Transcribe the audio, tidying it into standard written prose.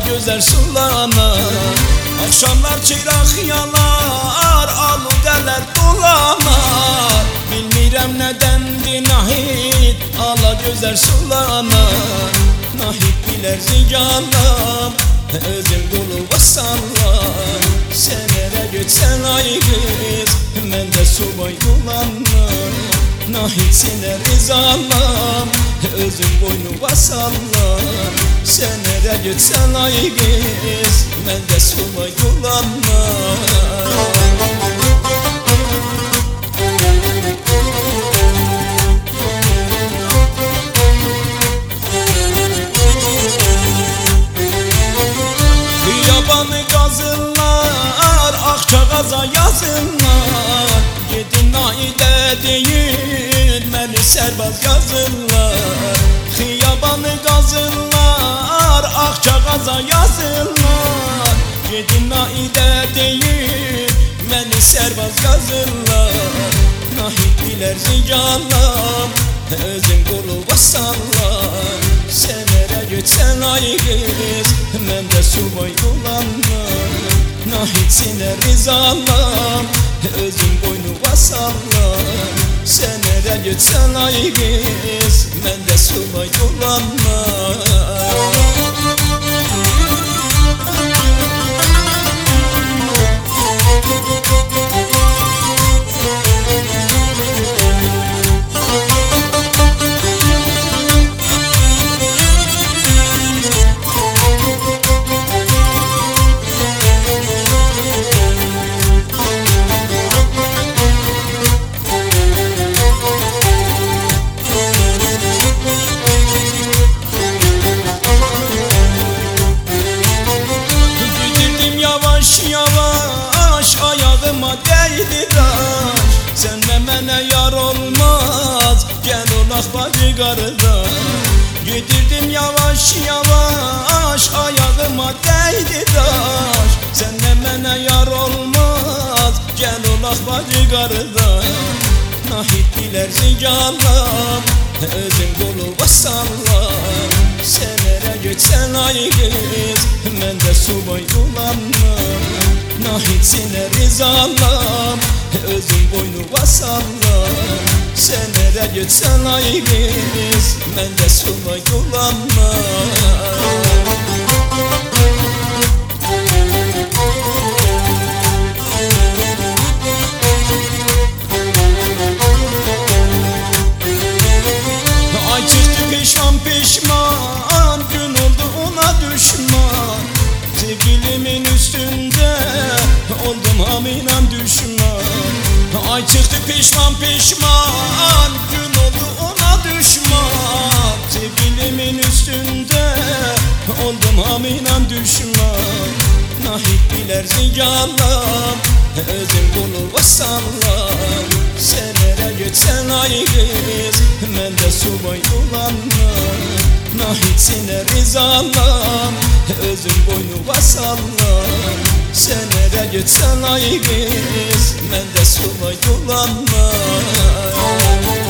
gözler sulanar. Akşamlar çırak yanar, aludeler dolanar. Bilmirəm nədəndir Nahid, ala gözler sulanar. Nahid bilər ziyanam, özüm quluba sallar. Sen ərə götsən ay qız, mən də subay qulanlar. Nahid sənə rizanam, özüm boynuma sallar. Sen ərə götsən ay qız, mən də subay qulanlar. Yabanı qazırlar, Ağkağaza yazırlar. Gedin Naidə deyil, məni sərbaz yazırlar. Xiyabanı qazırlar, Ağkağaza yazırlar. Gedin Naidə deyil, məni sərbaz yazırlar. Nahid bilər ziyanam, özüm quluba sallar. Sen ərə götsən ay qız, mən də subay qulanlar. Nahid sənə rizanam, özüm boynuma sallar. Sen ərə götsən ay qız, mən də subay qulanlar. Yavaş ayağıma değdi daş. Senle mənə yar olmaz, gel olaq bacı qardaş. Gedirdim yavaş yavaş ayağıma değdi daş. Senle mənə yar olmaz, gel olaq bacı qardaş. Nahid bilər ziyanam, özüm quluba sallar. Sen ərə götsən ay qız, mən də subay qulanlar. Nahid sənə rizanam, özüm boynuma sallar. Sen ərə götsən ay qız, mən də subay qulanlar. Ay çıktı pişman pişman, gün oldu ona düşman. Sevgilimin üstünde oldum haminan düşman. Ay çıktı pişman pişman, gün oldu ona düşman. Sevgilimin üstünde oldum haminan düşman. Nahid bilər ziyanam, özüm quluba sallar. Sen ərə götsən ay qız, mən də subay qulanlar. Nahid sənə rizanam, özüm boynuma sallar. Sen ərə götsən ay qız, mən də subay qulanlar.